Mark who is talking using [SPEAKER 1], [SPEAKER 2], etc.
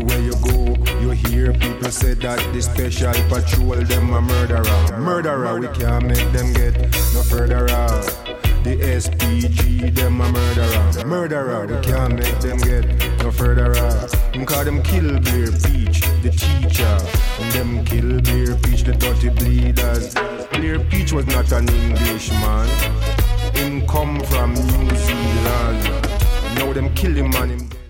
[SPEAKER 1] Everywhere you go, you hear people say that the special patrol them a murderer. Murderer, we can't make them get no further. The SPG them a murderer. Murderer, we can't make them get no further. Call them Kill Blair Peach, the teacher, and them Kill Blair Peach, the dirty bleeders. Blair Peach was not an Englishman. Him come from New Zealand. Now them kill him and him.